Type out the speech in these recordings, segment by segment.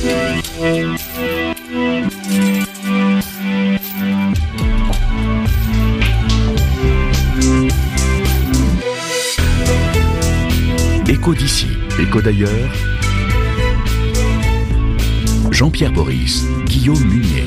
Écho d'ici, écho d'ailleurs. Jean-Pierre Boris, Guillaume Munier.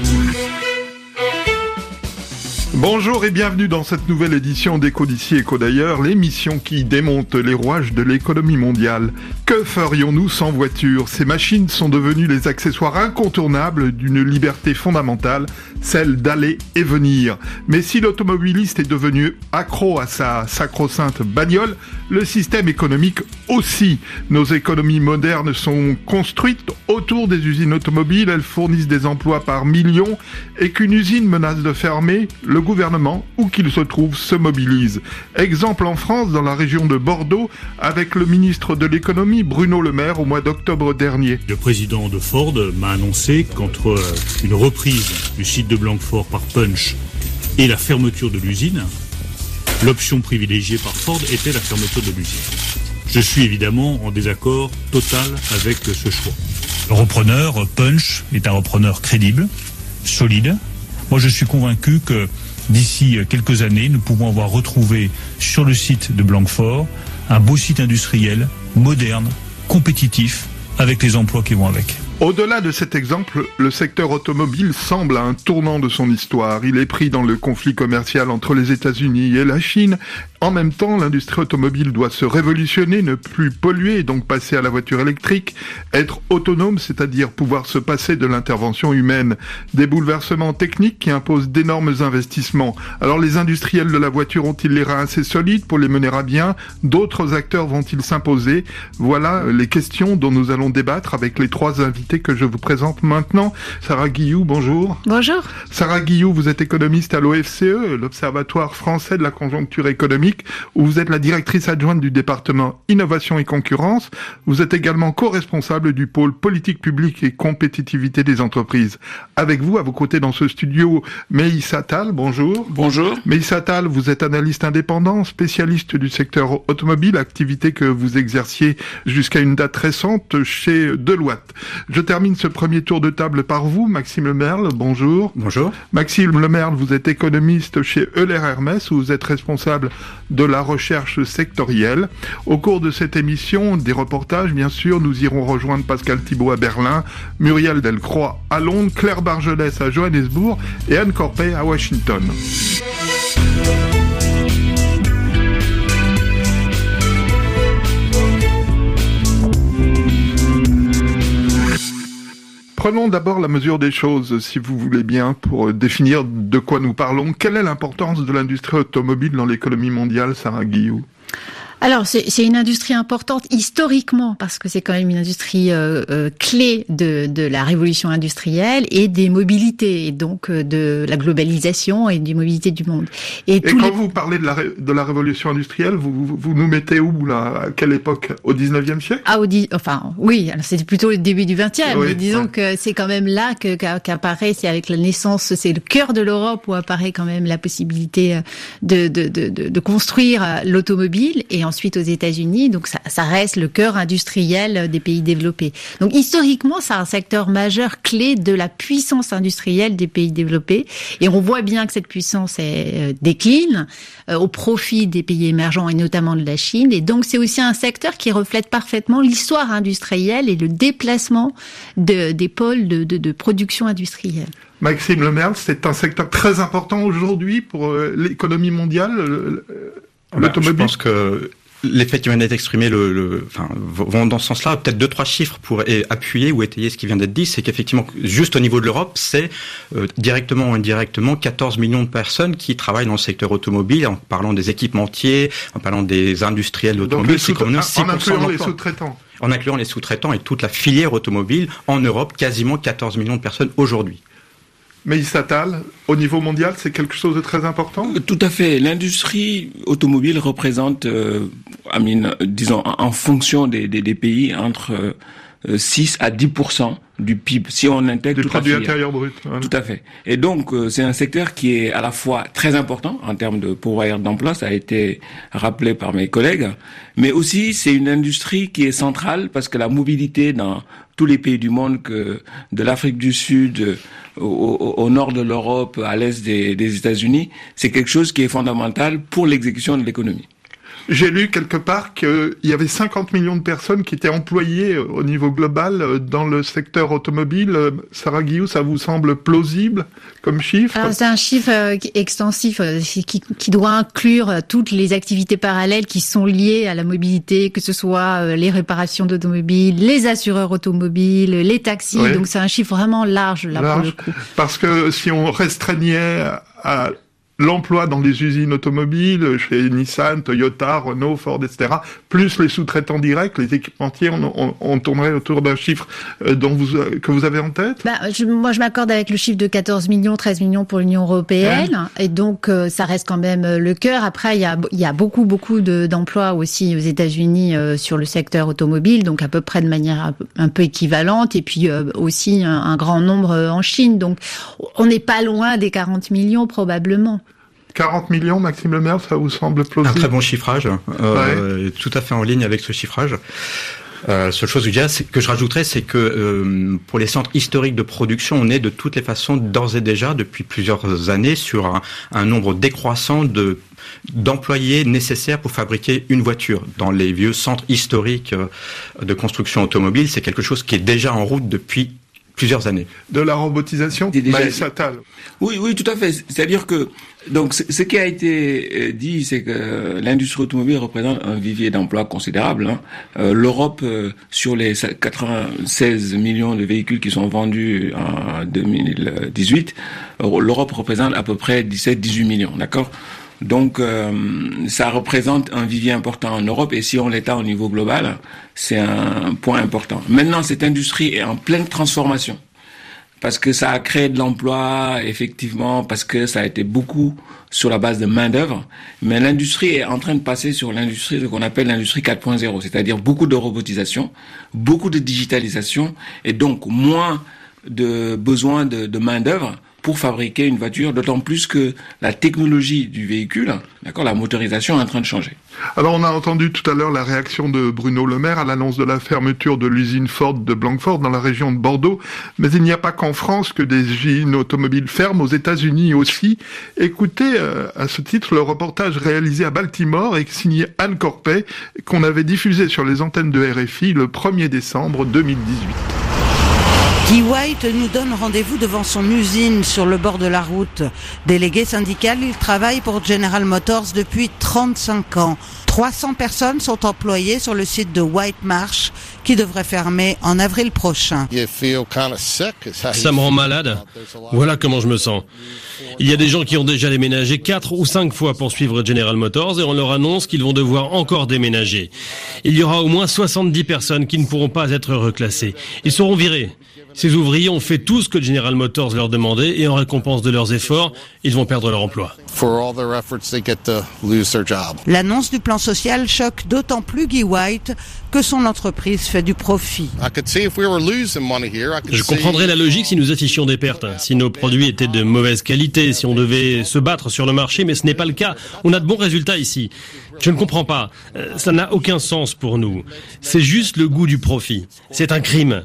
Bonjour et bienvenue dans cette nouvelle édition d'Écho d'ici, écho d'ailleurs, l'émission qui démonte les rouages de l'économie mondiale. Que ferions-nous sans voiture ? Ces machines sont devenues les accessoires incontournables d'une liberté fondamentale, celle d'aller et venir. Mais si l'automobiliste est devenu accro à sa sacro-sainte bagnole, le système économique aussi. Nos économies modernes sont construites autour des usines automobiles, elles fournissent des emplois par millions, et qu'une usine menace de fermer, le gouvernement, où qu'il se trouve, se mobilise. Exemple en France, dans la région de Bordeaux, avec le ministre de l'économie, Bruno Le Maire, au mois d'octobre dernier. Le président de Ford m'a annoncé qu'entre une reprise du site de Blanquefort par Punch et la fermeture de l'usine, l'option privilégiée par Ford était la fermeture de l'usine. Je suis évidemment en désaccord total avec ce choix. Le repreneur, Punch, est un repreneur crédible, solide. Moi, je suis convaincu que d'ici quelques années, nous pouvons avoir retrouvé sur le site de Blanquefort un beau site industriel, moderne, compétitif, avec les emplois qui vont avec. Au-delà de cet exemple, le secteur automobile semble à un tournant de son histoire. Il est pris dans le conflit commercial entre les États-Unis et la Chine. En même temps, l'industrie automobile doit se révolutionner, ne plus polluer et donc passer à la voiture électrique, être autonome, c'est-à-dire pouvoir se passer de l'intervention humaine. Des bouleversements techniques qui imposent d'énormes investissements. Alors les industriels de la voiture ont-ils les reins assez solides pour les mener à bien ? D'autres acteurs vont-ils s'imposer ? Voilà les questions dont nous allons débattre avec les trois invités que je vous présente maintenant. Sarah Guillou, bonjour. Bonjour. Sarah Guillou, vous êtes économiste à l'OFCE, l'Observatoire français de la conjoncture économique, où vous êtes la directrice adjointe du département Innovation et Concurrence. Vous êtes également co-responsable du pôle politique publique et compétitivité des entreprises. Avec vous, à vos côtés dans ce studio, Meïssa Tal, bonjour. Bonjour. Meïssa Tal, vous êtes analyste indépendant, spécialiste du secteur automobile, activité que vous exerciez jusqu'à une date récente chez Deloitte. Je termine ce premier tour de table par vous, Maxime Lemerle, bonjour. Bonjour. Maxime Lemerle, vous êtes économiste chez Euler Hermès, où vous êtes responsable de la recherche sectorielle. Au cours de cette émission, des reportages, bien sûr, nous irons rejoindre Pascal Thibault à Berlin, Muriel Delcroix à Londres, Claire Bargelès à Johannesburg et Anne Corpet à Washington. Prenons d'abord la mesure des choses, si vous voulez bien, pour définir de quoi nous parlons. Quelle est l'importance de l'industrie automobile dans l'économie mondiale, Sarah Guillou ? Alors, c'est une industrie importante historiquement, parce que c'est quand même une industrie clé de la révolution industrielle et des mobilités, et donc de la globalisation et des mobilités du monde. Et quand vous parlez de la révolution industrielle, vous nous mettez où, là ? À quelle époque ? Au 19e siècle ? Oui, alors c'était plutôt le début du 20e, oui, mais disons que c'est quand même là qu'apparaît, c'est avec la naissance, c'est le cœur de l'Europe où apparaît quand même la possibilité de construire l'automobile, et ensuite aux États-Unis, donc ça reste le cœur industriel des pays développés. Donc historiquement, c'est un secteur majeur clé de la puissance industrielle des pays développés, et on voit bien que cette puissance décline au profit des pays émergents et notamment de la Chine, et donc c'est aussi un secteur qui reflète parfaitement l'histoire industrielle et le déplacement des pôles de production industrielle. Maxime Lemerle, c'est un secteur très important aujourd'hui pour l'économie mondiale, l'automobile. Je pense que les faits qui viennent d'être exprimés vont dans ce sens-là. Peut-être 2-3 chiffres pour appuyer ou étayer ce qui vient d'être dit. C'est qu'effectivement, juste au niveau de l'Europe, c'est directement ou indirectement 14 millions de personnes qui travaillent dans le secteur automobile, en parlant des équipementiers, en parlant des industriels automobiles. En incluant les sous-traitants. En incluant les sous-traitants et toute la filière automobile, en Europe, quasiment 14 millions de personnes aujourd'hui. Meïssa Tal, au niveau mondial, c'est quelque chose de très important ? Tout à fait. L'industrie automobile représente, disons, en fonction des pays, entre 6 à 10% du PIB, si on intègre du produit intérieur brut. Voilà. Tout à fait. Et donc, c'est un secteur qui est à la fois très important en termes de pourvoyeur d'emploi, ça a été rappelé par mes collègues, mais aussi c'est une industrie qui est centrale parce que la mobilité dans tous les pays du monde, que de l'Afrique du Sud au nord de l'Europe, à l'est des États-Unis, c'est quelque chose qui est fondamental pour l'exécution de l'économie. J'ai lu quelque part qu'il y avait 50 millions de personnes qui étaient employées au niveau global dans le secteur automobile. Sarah Guillou, ça vous semble plausible comme chiffre? Alors, c'est un chiffre extensif qui doit inclure toutes les activités parallèles qui sont liées à la mobilité, que ce soit les réparations d'automobiles, les assureurs automobiles, les taxis. Oui. Donc c'est un chiffre vraiment large là pour le coup. Parce que si on restreignait à l'emploi dans les usines automobiles, chez Nissan, Toyota, Renault, Ford, etc., plus les sous-traitants directs, les équipementiers, on tournerait autour d'un chiffre que vous avez en tête? Moi, je m'accorde avec le chiffre de 14 millions, 13 millions pour l'Union européenne. Et donc, ça reste quand même le cœur. Après, il y a beaucoup d'emplois aussi aux États-Unis sur le secteur automobile, donc à peu près de manière un peu équivalente. Et puis aussi un grand nombre en Chine. Donc, on n'est pas loin des 40 millions probablement. 40 millions, Maxime Lemaire, ça vous semble plausible? Un très bon chiffrage, tout à fait en ligne avec ce chiffrage. Seule chose que je rajouterais, c'est que pour les centres historiques de production, on est de toutes les façons d'ores et déjà depuis plusieurs années sur un nombre décroissant d'employés nécessaires pour fabriquer une voiture. Dans les vieux centres historiques de construction automobile, c'est quelque chose qui est déjà en route depuis plusieurs années. De la robotisation, Maëlys Attal. Oui, tout à fait. C'est-à-dire que donc ce qui a été dit, c'est que l'industrie automobile représente un vivier d'emplois considérable. L'Europe, sur les 96 millions de véhicules qui sont vendus en 2018, l'Europe représente à peu près 17-18 millions, d'accord ? Donc, ça représente un vivier important en Europe, et si on l'étend au niveau global, c'est un point important. Maintenant, cette industrie est en pleine transformation, parce que ça a créé de l'emploi, effectivement, parce que ça a été beaucoup sur la base de main-d'œuvre, mais l'industrie est en train de passer sur l'industrie, ce qu'on appelle l'industrie 4.0, c'est-à-dire beaucoup de robotisation, beaucoup de digitalisation, et donc moins de besoin de main-d'œuvre pour fabriquer une voiture, d'autant plus que la technologie du véhicule, d'accord, la motorisation est en train de changer. Alors on a entendu tout à l'heure la réaction de Bruno Le Maire à l'annonce de la fermeture de l'usine Ford de Blanquefort dans la région de Bordeaux, mais il n'y a pas qu'en France que des usines automobiles ferment, aux États-Unis aussi. Écoutez à ce titre le reportage réalisé à Baltimore et signé Anne Corpet, qu'on avait diffusé sur les antennes de RFI le 1er décembre 2018. Guy White nous donne rendez-vous devant son usine sur le bord de la route. Délégué syndical, il travaille pour General Motors depuis 35 ans. 300 personnes sont employées sur le site de White Marsh qui devrait fermer en avril prochain. Ça me rend malade. Voilà comment je me sens. Il y a des gens qui ont déjà déménagé 4 ou 5 fois pour suivre General Motors et on leur annonce qu'ils vont devoir encore déménager. Il y aura au moins 70 personnes qui ne pourront pas être reclassées. Ils seront virés. Ces ouvriers ont fait tout ce que General Motors leur demandait et en récompense de leurs efforts, ils vont perdre leur emploi. L'annonce du plan social choque d'autant plus Guy White que son entreprise fait du profit. Je comprendrais la logique si nous affichions des pertes, si nos produits étaient de mauvaise qualité, si on devait se battre sur le marché, mais ce n'est pas le cas. On a de bons résultats ici. Je ne comprends pas. Ça n'a aucun sens pour nous. C'est juste le goût du profit. C'est un crime.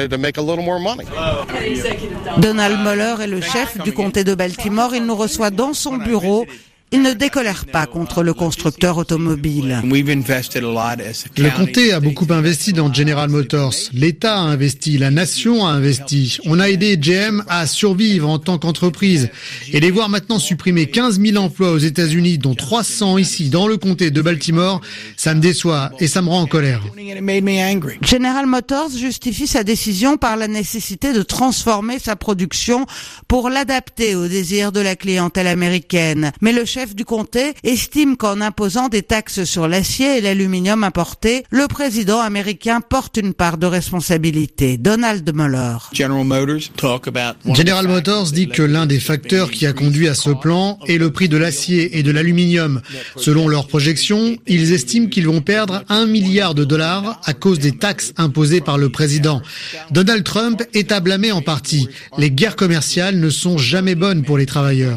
Donald Mueller est le chef du comté de Baltimore. Il nous reçoit dans son bureau. Il ne décolère pas contre le constructeur automobile. Le comté a beaucoup investi dans General Motors. L'État a investi, la nation a investi. On a aidé GM à survivre en tant qu'entreprise. Et les voir maintenant supprimer 15 000 emplois aux États-Unis, dont 300 ici dans le comté de Baltimore, ça me déçoit et ça me rend en colère. General Motors justifie sa décision par la nécessité de transformer sa production pour l'adapter aux désirs de la clientèle américaine. Mais le chef chef du comté estime qu'en imposant des taxes sur l'acier et l'aluminium importés, le président américain porte une part de responsabilité. Donald Muller. General Motors dit que l'un des facteurs qui a conduit à ce plan est le prix de l'acier et de l'aluminium. Selon leurs projections, ils estiment qu'ils vont perdre $1 milliard à cause des taxes imposées par le président. Donald Trump est à blâmer en partie. Les guerres commerciales ne sont jamais bonnes pour les travailleurs.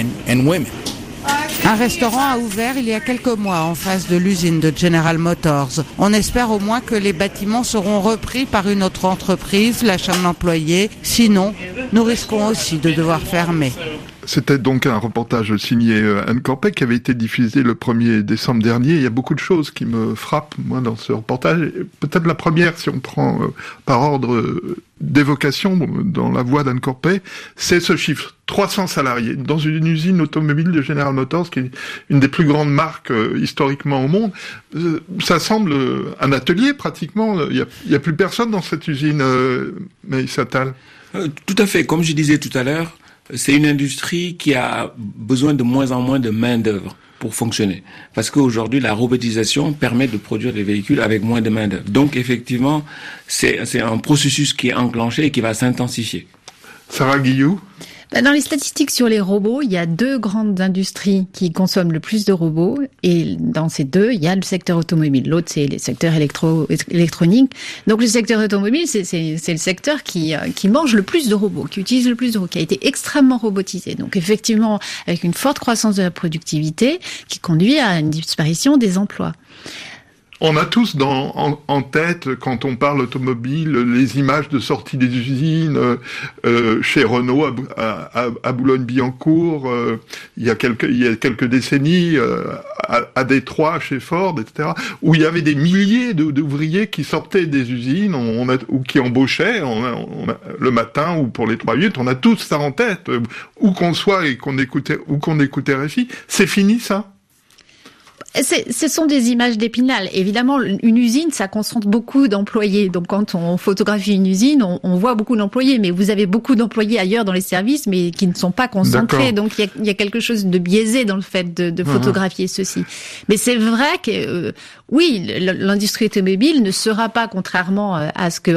Un restaurant a ouvert il y a quelques mois en face de l'usine de General Motors. On espère au moins que les bâtiments seront repris par une autre entreprise, la chaîne d'employés. Sinon, nous risquons aussi de devoir fermer. C'était donc un reportage signé Anne Corpet qui avait été diffusé le 1er décembre dernier. Il y a beaucoup de choses qui me frappent, moi, dans ce reportage. Peut-être la première, si on prend par ordre d'évocation dans la voix d'Anne Corpet, c'est ce chiffre. 300 salariés dans une usine automobile de General Motors, qui est une des plus grandes marques historiquement au monde. Ça semble un atelier, pratiquement. Il y a plus personne dans cette usine, Maïssa Tal. Tout à fait. Comme je disais tout à l'heure, c'est une industrie qui a besoin de moins en moins de main-d'œuvre pour fonctionner. Parce qu'aujourd'hui, la robotisation permet de produire des véhicules avec moins de main-d'œuvre. Donc, effectivement, c'est un processus qui est enclenché et qui va s'intensifier. Sarah Guillou? Dans les statistiques sur les robots, il y a 2 grandes industries qui consomment le plus de robots, et dans ces 2, il y a le secteur automobile. L'autre, c'est le secteur électronique. Donc le secteur automobile, c'est le secteur qui mange le plus de robots, qui utilise le plus de robots, qui a été extrêmement robotisé. Donc effectivement, avec une forte croissance de la productivité qui conduit à une disparition des emplois. On a tous en tête, quand on parle automobile, les images de sortie des usines chez Renault à Boulogne-Billancourt, il y a quelques décennies, à Détroit chez Ford, etc., où il y avait des milliers d'ouvriers qui sortaient des usines ou qui embauchaient le matin ou pour les 3-8. On a tous ça en tête, où qu'on soit et qu'on écoutait RFI. C'est fini, ça? Ce sont des images d'Épinal. Évidemment, une usine, ça concentre beaucoup d'employés. Donc, quand on photographie une usine, on voit beaucoup d'employés. Mais vous avez beaucoup d'employés ailleurs dans les services, mais qui ne sont pas concentrés. D'accord. Donc, il y a quelque chose de biaisé dans le fait de photographier ceci. Mais c'est vrai que, oui, l'industrie automobile ne sera pas, contrairement à ce que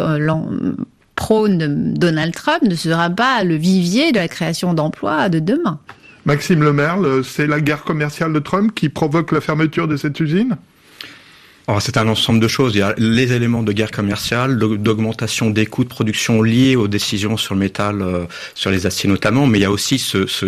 prône Donald Trump, ne sera pas le vivier de la création d'emplois de demain. Maxime Lemerle, c'est la guerre commerciale de Trump qui provoque la fermeture de cette usine ? C'est un ensemble de choses. Il y a les éléments de guerre commerciale, d'augmentation des coûts de production liés aux décisions sur le métal, sur les aciers notamment, mais il y a aussi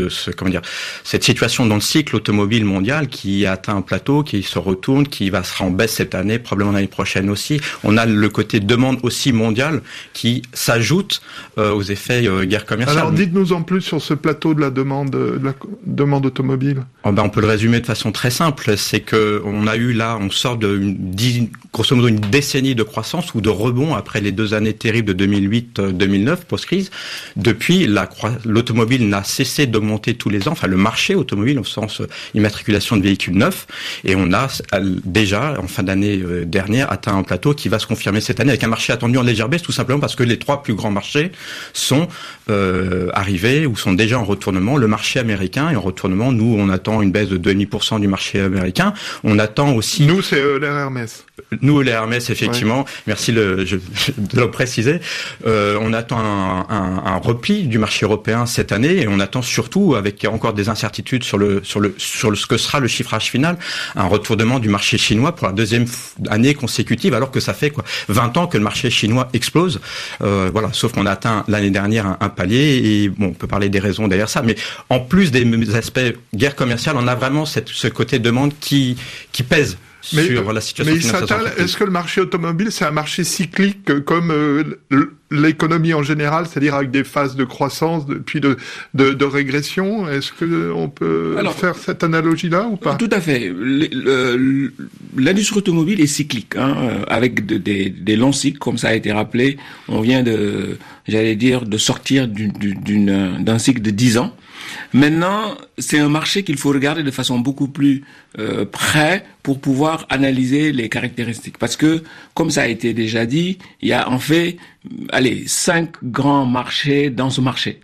cette situation dans le cycle automobile mondial qui a atteint un plateau, qui se retourne, qui sera en baisse cette année, probablement l'année prochaine aussi. On a le côté demande aussi mondiale qui s'ajoute aux effets guerre commerciale. Alors dites-nous en plus sur ce plateau de la demande automobile. On peut le résumer de façon très simple, c'est que on sort grosso modo une décennie de croissance ou de rebond après les 2 années terribles de 2008-2009 post-crise. Depuis, l'automobile n'a cessé d'augmenter tous les ans, enfin le marché automobile au sens immatriculation de véhicules neufs, et on a déjà en fin d'année dernière atteint un plateau qui va se confirmer cette année avec un marché attendu en légère baisse, tout simplement parce que les 3 plus grands marchés sont arrivés ou sont déjà en retournement. Le marché américain est en retournement. Nous, on attend une baisse de 2,5% du marché américain. On attend aussi... Nous, c'est Hermès. Nous, les Hermès, effectivement. Ouais. Merci de le préciser. On attend un repli du marché européen cette année, et on attend surtout, avec encore des incertitudes sur ce que sera le chiffrage final, un retournement du marché chinois pour la 2e année consécutive, alors que ça fait 20 ans que le marché chinois explose. Sauf qu'on a atteint l'année dernière un palier, et on peut parler des raisons derrière ça, mais en plus des aspects guerre commerciale, on a vraiment ce côté demande qui pèse sur la situation financière. Mais est-ce que le marché automobile, c'est un marché cyclique comme l'économie en général, c'est-à-dire avec des phases de croissance puis de régression? Est-ce que on peut faire cette analogie-là ou pas? Tout à fait. L'industrie automobile est cyclique, avec des longs cycles, comme ça a été rappelé. On vient de sortir d'un cycle de 10 ans. Maintenant, c'est un marché qu'il faut regarder de façon beaucoup plus près pour pouvoir analyser les caractéristiques. Parce que, comme ça a été déjà dit, il y a en fait 5 grands marchés dans ce marché.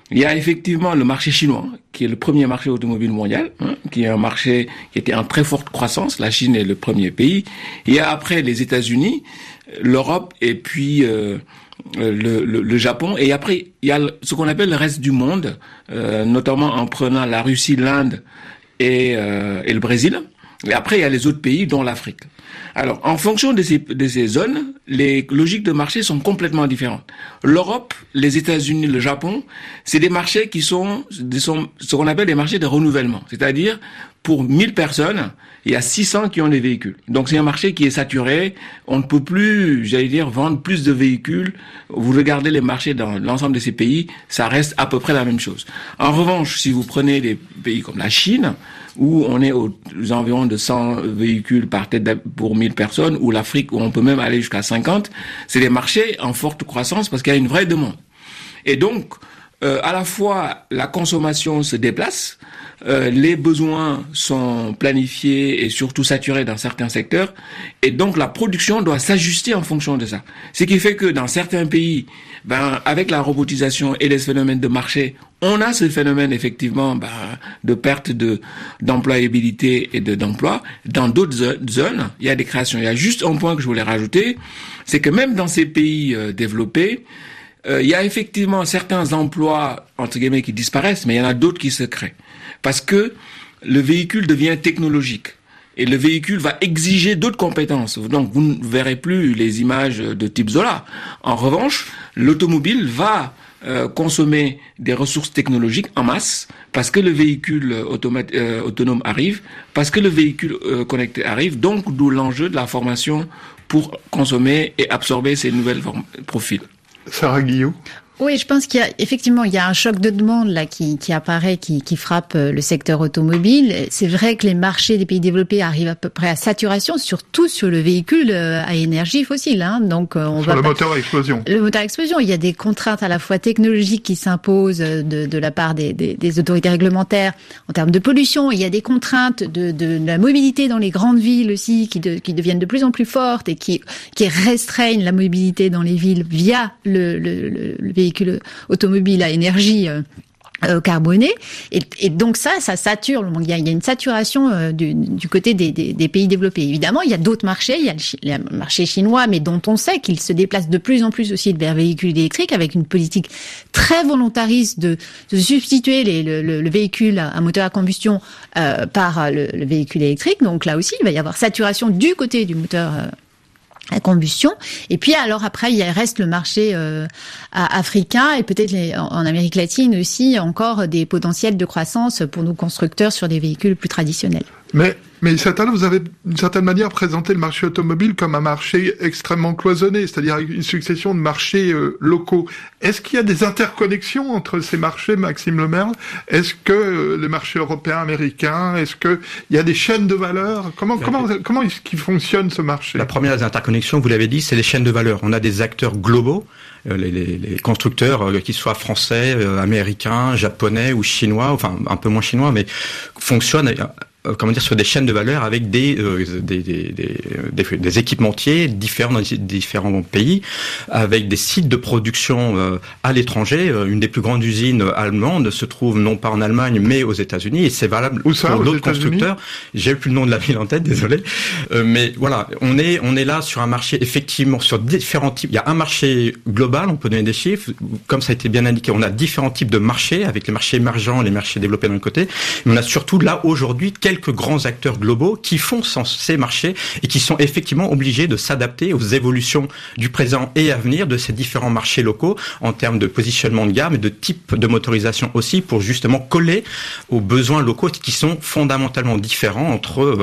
Il y a effectivement le marché chinois, qui est le premier marché automobile mondial, qui est un marché qui était en très forte croissance. La Chine est le premier pays. Il y a après les États-Unis, l'Europe et puis le Japon. Et après, il y a ce qu'on appelle le reste du monde, notamment en prenant la Russie, l'Inde et le Brésil. Et après, il y a les autres pays, dont l'Afrique. Alors, en fonction de ces zones, les logiques de marché sont complètement différentes. L'Europe, les États-Unis, le Japon, c'est des marchés qui sont ce qu'on appelle des marchés de renouvellement. C'est-à-dire, pour 1000 personnes, il y a 600 qui ont des véhicules. Donc, c'est un marché qui est saturé. On ne peut plus, vendre plus de véhicules. Vous regardez les marchés dans l'ensemble de ces pays, ça reste à peu près la même chose. En revanche, si vous prenez des pays comme la Chine, où on est aux environs de 100 véhicules par tête pour 1000 personnes, ou l'Afrique, où on peut même aller jusqu'à 50, c'est des marchés en forte croissance parce qu'il y a une vraie demande. Et donc, à la fois, la consommation se déplace, les besoins sont planifiés et surtout saturés dans certains secteurs, et donc la production doit s'ajuster en fonction de ça. Ce qui fait que dans certains pays, avec la robotisation et les phénomènes de marché, on a ce phénomène effectivement de perte d'employabilité et d'emploi. Dans d'autres zones, il y a des créations. Il y a juste un point que je voulais rajouter, c'est que même dans ces pays développés, il y a effectivement certains emplois entre guillemets qui disparaissent, mais il y en a d'autres qui se créent parce que le véhicule devient technologique. Et le véhicule va exiger d'autres compétences. Donc, vous ne verrez plus les images de type Zola. En revanche, l'automobile va consommer des ressources technologiques en masse parce que le véhicule autonome arrive, parce que le véhicule connecté arrive. Donc, d'où l'enjeu de la formation pour consommer et absorber ces nouvelles profils. Sarah Guillot. Oui, je pense qu'il y a un choc de demande là qui apparaît, qui frappe le secteur automobile. C'est vrai que les marchés des pays développés arrivent à peu près à saturation, surtout sur le véhicule à énergie fossile. Donc moteur à explosion. Le moteur à explosion. Il y a des contraintes à la fois technologiques qui s'imposent de la part des autorités réglementaires en termes de pollution. Il y a des contraintes de la mobilité dans les grandes villes aussi qui deviennent de plus en plus fortes et qui restreignent la mobilité dans les villes via le véhicule automobile à énergie carbonée, et donc ça sature. Il y a une saturation du côté des pays développés. Évidemment, il y a d'autres marchés. Il y a le marché chinois, mais dont on sait qu'il se déplace de plus en plus aussi vers véhicules électriques, avec une politique très volontariste de substituer le véhicule à moteur à combustion par le véhicule électrique. Donc là aussi, il va y avoir saturation du côté du moteur à combustion. Et puis alors après, il reste le marché africain et peut-être en Amérique latine aussi encore des potentiels de croissance pour nos constructeurs sur des véhicules plus traditionnels. Mais certains, vous avez d'une certaine manière présenté le marché automobile comme un marché extrêmement cloisonné, c'est-à-dire une succession de marchés locaux. Est-ce qu'il y a des interconnexions entre ces marchés, Maxime Lemerle? Est-ce que les marchés européens, américains, est-ce que il y a des chaînes de valeur? Comment est-ce qu'il fonctionne ce marché? La première des interconnexions, vous l'avez dit, c'est les chaînes de valeur. On a des acteurs globaux, les constructeurs, qu'ils soient français, américains, japonais ou chinois, enfin un peu moins chinois, mais fonctionnent sur des chaînes de valeur avec des équipementiers différents dans différents pays, avec des sites de production à l'étranger. Une des plus grandes usines allemandes se trouve non pas en Allemagne mais aux États-Unis, et c'est valable pour d'autres constructeurs. J'ai plus le nom de la ville en tête, désolé. Mais voilà, on est là sur un marché effectivement sur différents types. Il y a un marché global, on peut donner des chiffres, comme ça a été bien indiqué. On a différents types de marchés, avec les marchés émergents, les marchés développés d'un côté. Mais on a surtout là aujourd'hui quelques grands acteurs globaux qui font ces marchés et qui sont effectivement obligés de s'adapter aux évolutions du présent et à venir de ces différents marchés locaux en termes de positionnement de gamme et de type de motorisation aussi, pour justement coller aux besoins locaux qui sont fondamentalement différents entre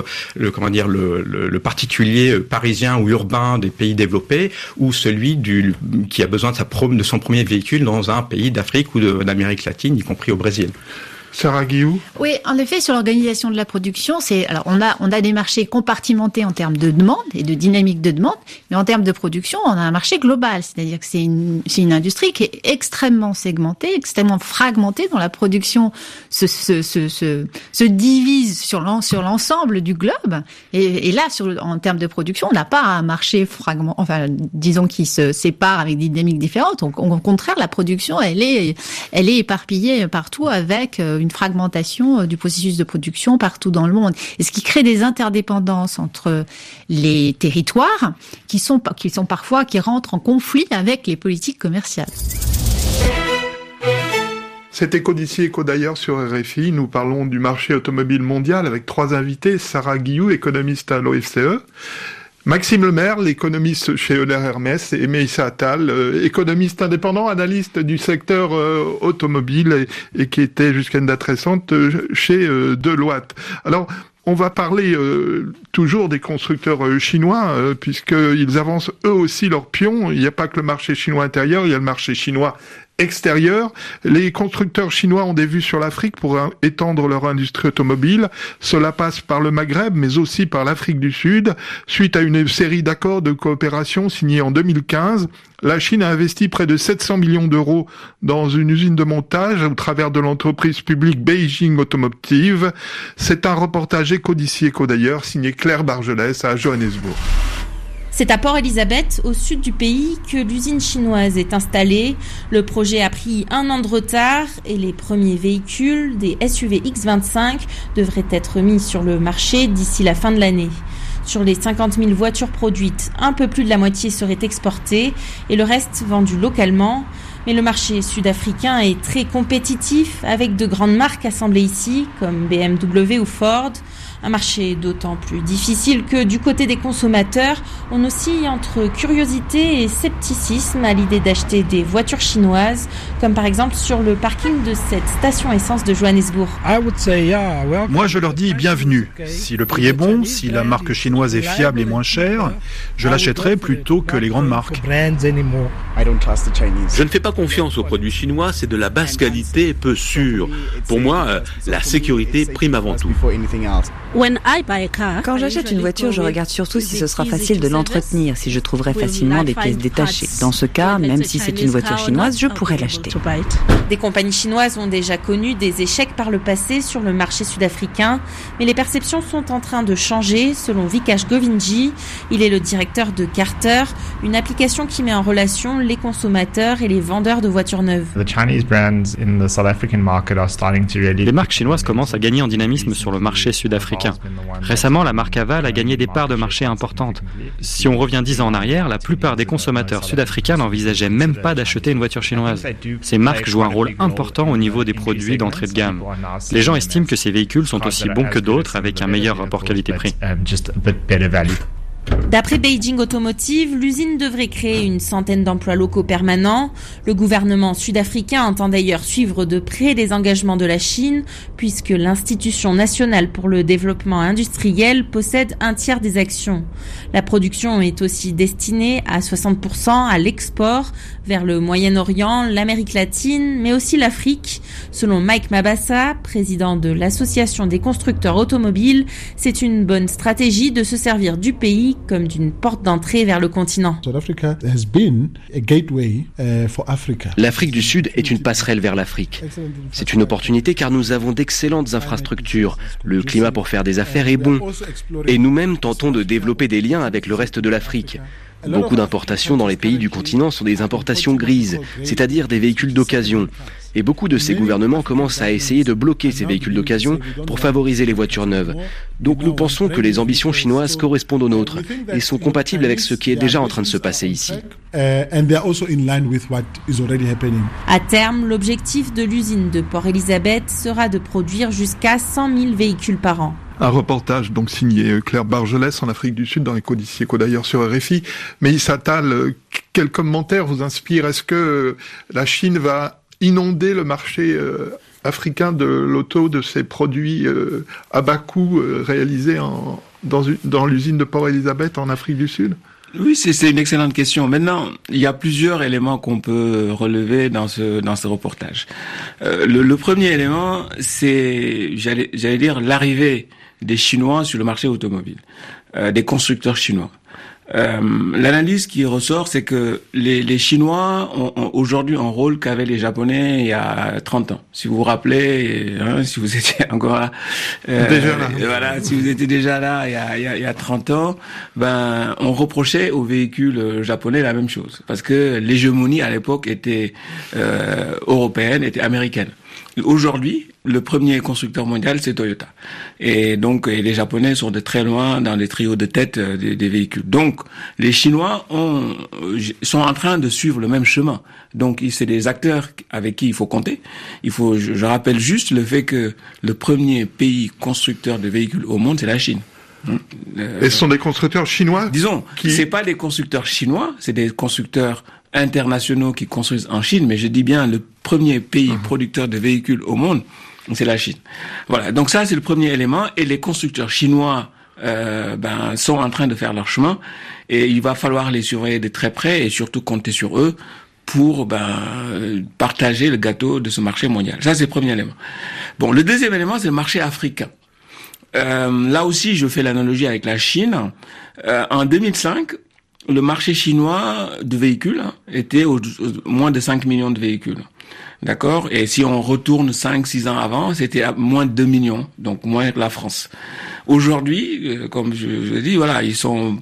le particulier parisien ou urbain des pays développés ou celui qui a besoin de son premier véhicule dans un pays d'Afrique ou d'Amérique latine, y compris au Brésil. Sarah Guillou? Oui, en effet, sur l'organisation de la production, on a des marchés compartimentés en termes de demande et de dynamique de demande, mais en termes de production, on a un marché global, c'est-à-dire que c'est une industrie qui est extrêmement segmentée, extrêmement fragmentée, dont la production se divise sur l'ensemble du globe. Et là, en termes de production, on n'a pas un marché disons qui se sépare avec des dynamiques différentes. Donc, au contraire, la production, elle est éparpillée partout avec une fragmentation du processus de production partout dans le monde. Et ce qui crée des interdépendances entre les territoires qui rentrent en conflit avec les politiques commerciales. C'est Éco d'ici, Éco d'ailleurs sur RFI. Nous parlons du marché automobile mondial avec 3 invités. Sarah Guillou, économiste à l'OFCE. Maxime Lemerle, économiste chez Euler Hermès, et Meïssa Attal, économiste indépendant, analyste du secteur automobile et qui était jusqu'à une date récente chez Deloitte. Alors, on va parler toujours des constructeurs chinois, puisqu'ils avancent eux aussi leurs pions. Il n'y a pas que le marché chinois intérieur, il y a le marché chinois extérieur. Les constructeurs chinois ont des vues sur l'Afrique pour étendre leur industrie automobile. Cela passe par le Maghreb, mais aussi par l'Afrique du Sud. Suite à une série d'accords de coopération signés en 2015, la Chine a investi près de 700 millions d'euros dans une usine de montage au travers de l'entreprise publique Beijing Automotive. C'est un reportage Éco d'ici, Éco d'ailleurs, signé Claire Bargelès à Johannesburg. C'est à Port Elizabeth, au sud du pays, que l'usine chinoise est installée. Le projet a pris 1 an de retard et les premiers véhicules, des SUV X25, devraient être mis sur le marché d'ici la fin de l'année. Sur les 50 000 voitures produites, un peu plus de la moitié seraient exportées et le reste vendu localement. Mais le marché sud-africain est très compétitif avec de grandes marques assemblées ici, comme BMW ou Ford. Un marché d'autant plus difficile que du côté des consommateurs, on oscille entre curiosité et scepticisme à l'idée d'acheter des voitures chinoises, comme par exemple sur le parking de cette station essence de Johannesburg. Moi, je leur dis bienvenue. Si le prix est bon, si la marque chinoise est fiable et moins chère, je l'achèterai plutôt que les grandes marques. Je ne fais pas confiance aux produits chinois, c'est de la basse qualité et peu sûr. Pour moi, la sécurité prime avant tout. Quand j'achète une voiture, je regarde surtout si ce sera facile de l'entretenir, si je trouverai facilement des pièces détachées. Dans ce cas, même si c'est une voiture chinoise, je pourrais l'acheter. Des compagnies chinoises ont déjà connu des échecs par le passé sur le marché sud-africain, mais les perceptions sont en train de changer, selon Vikash Govinji. Il est le directeur de Carter, une application qui met en relation les consommateurs et les vendeurs de voitures neuves. Les marques chinoises commencent à gagner en dynamisme sur le marché sud-africain. Récemment, la marque Haval a gagné des parts de marché importantes. Si on revient 10 ans en arrière, la plupart des consommateurs sud-africains n'envisageaient même pas d'acheter une voiture chinoise. Ces marques jouent un rôle important au niveau des produits d'entrée de gamme. Les gens estiment que ces véhicules sont aussi bons que d'autres avec un meilleur rapport qualité-prix. D'après Beijing Automotive, l'usine devrait créer une centaine d'emplois locaux permanents. Le gouvernement sud-africain entend d'ailleurs suivre de près les engagements de la Chine, puisque l'Institution nationale pour le développement industriel possède 1/3 des actions. La production est aussi destinée à 60% à l'export vers le Moyen-Orient, l'Amérique latine, mais aussi l'Afrique. Selon Mike Mabassa, président de l'Association des constructeurs automobiles, c'est une bonne stratégie de se servir du pays comme d'une porte d'entrée vers le continent. L'Afrique du Sud est une passerelle vers l'Afrique. C'est une opportunité car nous avons d'excellentes infrastructures. Le climat pour faire des affaires est bon. Et nous-mêmes tentons de développer des liens avec le reste de l'Afrique. Beaucoup d'importations dans les pays du continent sont des importations grises, c'est-à-dire des véhicules d'occasion. Et beaucoup de ces gouvernements commencent à essayer de bloquer ces véhicules d'occasion pour favoriser les voitures neuves. Donc nous pensons que les ambitions chinoises correspondent aux nôtres et sont compatibles avec ce qui est déjà en train de se passer ici. À terme, l'objectif de l'usine de Port Elizabeth sera de produire jusqu'à 100 000 véhicules par an. Un reportage donc signé Claire Bargelès en Afrique du Sud dans Éco d'ici, Éco d'ailleurs sur RFI. Meïssa Attal, quel commentaire vous inspire? Est-ce que la Chine va inonder le marché africain de l'auto, de ces produits à bas coût réalisés dans l'usine de Port Elizabeth en Afrique du Sud? Oui, c'est une excellente question. Maintenant, il y a plusieurs éléments qu'on peut relever dans ce reportage. Le premier élément, c'est, j'allais dire, l'arrivée des Chinois sur le marché automobile, des constructeurs chinois. L'analyse qui ressort, c'est que les Chinois ont aujourd'hui un rôle qu'avaient les Japonais il y a 30 ans. Si vous vous rappelez, si vous étiez encore là, déjà là. Voilà, si vous étiez déjà là il y a 30 ans, on reprochait aux véhicules japonais la même chose, parce que l'hégémonie à l'époque était européenne, était américaine. Aujourd'hui, le premier constructeur mondial, c'est Toyota. Et donc, les Japonais sont de très loin dans les trios de tête des véhicules. Donc, les Chinois sont en train de suivre le même chemin. Donc, c'est des acteurs avec qui il faut compter. Je rappelle juste le fait que le premier pays constructeur de véhicules au monde, c'est la Chine. Et ce sont des constructeurs chinois? Disons, c'est pas des constructeurs chinois, c'est des constructeurs internationaux qui construisent en Chine, mais je dis bien le premier pays producteur de véhicules au monde, c'est la Chine. Voilà, donc ça c'est le premier élément, et les constructeurs chinois sont en train de faire leur chemin, et il va falloir les surveiller de très près et surtout compter sur eux pour partager le gâteau de ce marché mondial. Ça c'est le premier élément. Bon, le deuxième élément c'est le marché africain. Là aussi je fais l'analogie avec la Chine. En 2005, le marché chinois de véhicules était moins de 5 millions de véhicules. D'accord? Et si on retourne 5-6 ans avant, c'était à moins de 2 millions, donc moins que la France. Aujourd'hui, comme je dis, voilà, ils sont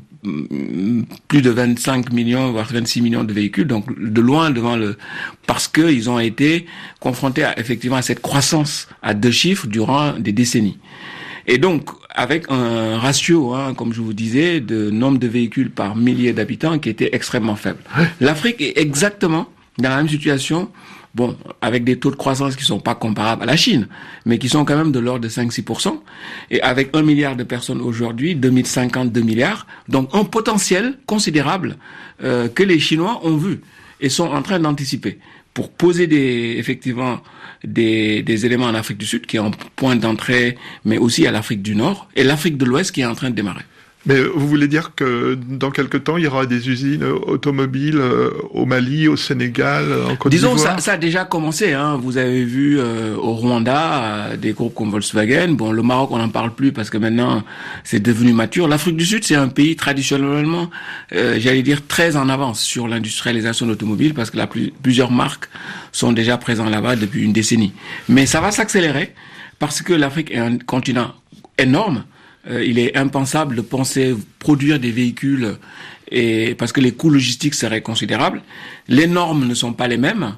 plus de 25 millions, voire 26 millions de véhicules, donc de loin devant parce que ils ont été confrontés effectivement à cette croissance à 2 chiffres durant des décennies. Et donc, avec un ratio, comme je vous disais, de nombre de véhicules par millier d'habitants qui était extrêmement faible. L'Afrique est exactement dans la même situation, avec des taux de croissance qui sont pas comparables à la Chine, mais qui sont quand même de l'ordre de 5-6%, et avec 1 milliard de personnes aujourd'hui, 2050, 2 milliards, donc un potentiel considérable que les Chinois ont vu et sont en train d'anticiper pour poser effectivement des éléments en Afrique du Sud, qui est en point d'entrée, mais aussi à l'Afrique du Nord, et l'Afrique de l'Ouest qui est en train de démarrer. Mais vous voulez dire que dans quelque temps, il y aura des usines automobiles au Mali, au Sénégal, en Côte d'Ivoire? Disons, ça a déjà commencé. Vous avez vu au Rwanda des groupes comme Volkswagen. Bon, le Maroc, on n'en parle plus parce que maintenant, c'est devenu mature. L'Afrique du Sud, c'est un pays traditionnellement, j'allais dire, très en avance sur l'industrialisation de l'automobile, parce que plusieurs marques sont déjà présentes là-bas depuis une décennie. Mais ça va s'accélérer parce que l'Afrique est un continent énorme. Il est impensable de penser produire des véhicules parce que les coûts logistiques seraient considérables. Les normes ne sont pas les mêmes.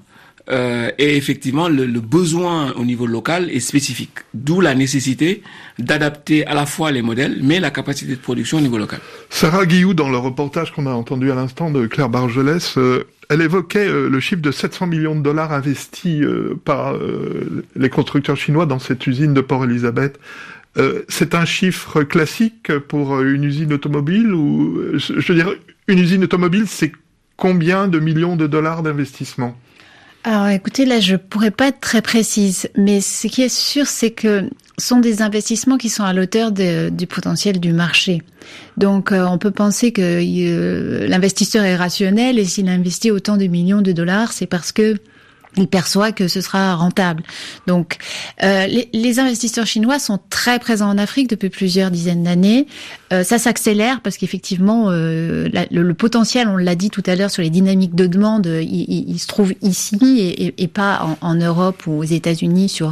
Et effectivement, le besoin au niveau local est spécifique. D'où la nécessité d'adapter à la fois les modèles, mais la capacité de production au niveau local. Sarah Guillou, dans le reportage qu'on a entendu à l'instant de Claire Bargelès, elle évoquait le chiffre de 700 millions de dollars investis par les constructeurs chinois dans cette usine de Port-Elizabeth. C'est un chiffre classique pour une usine automobile, ou je veux dire, une usine automobile, c'est combien de millions de dollars d'investissement? Alors écoutez, là je pourrais pas être très précise, mais ce qui est sûr, c'est que ce sont des investissements qui sont à l'auteur du potentiel du marché. Donc on peut penser que l'investisseur est rationnel, et s'il investit autant de millions de dollars, c'est parce que il perçoit que ce sera rentable. Donc, les investisseurs chinois sont très présents en Afrique depuis plusieurs dizaines d'années. Ça s'accélère parce qu'effectivement, le potentiel, on l'a dit tout à l'heure sur les dynamiques de demande, il se trouve ici et pas en Europe ou aux États-Unis sur